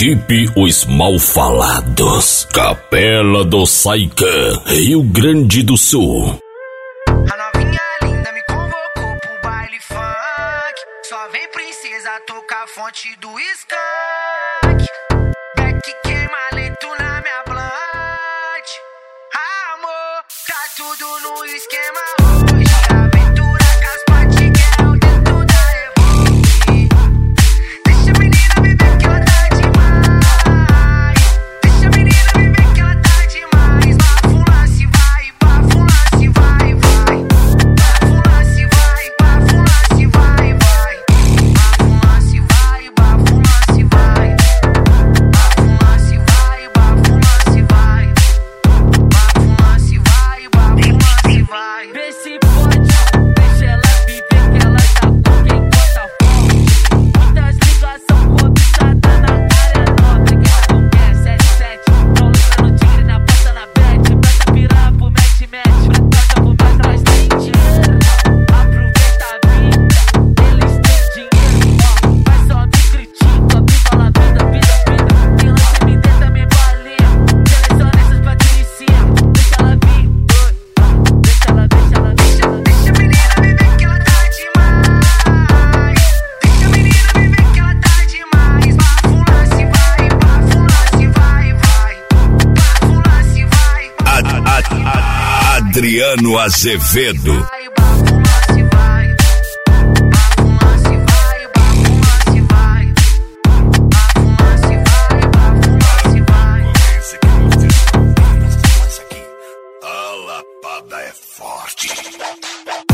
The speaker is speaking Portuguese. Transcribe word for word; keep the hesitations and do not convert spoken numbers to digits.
Equipe Os Malfalados, Capela do Saican, Rio Grande do Sul. A novinha linda me convocou pro baile funk. Só vem princesa tocar a fonte do skunk. Beck queima lento na minha blunt. Amor, tá tudo no esquema hoje. Aventura com as patiquel dentro da Evoque. Deixa a menina viver que ela tá demais. Deixa a menina viver que ela tá demais. Bafulance vai, bafulance vai, vai. Bafulance vai, bafulance vai, vai. Bafulance vai, bafulance vai. Bafulance vai, bafulance vai. Bafulance vai, bafulance vai. Vê se pode, deixa ela viver que ela tá com quem conta forte. Muitas ligações cobiçadas na área nobre. Quem não quer sete sete, tô lucrando tigre na porta na bet. Presta pirar pro match match, presta pro mais nós tem dinheiro. Aproveita a vida, eles têm dinheiro. Ó, mas só me critica, viva la vida, vida, vida. Tem lance me dê também balinha. Seleciona essas patricinhas, deixa ela vir. Deixa ela, deixa ela, deixa ela. Deixa a menina viver que ela tá demais. Deixa a menina viver que ela tá demais. Bafulance vai, bafulance vai, vai. Bafulance vai, A- a- a- Adriano Azevedo. vai, bafulance vai. Bafulance vai, bafulance vai. Bafulance vai, bafulance vai. Esse aqui é o texto, esse aqui. A lapada é forte.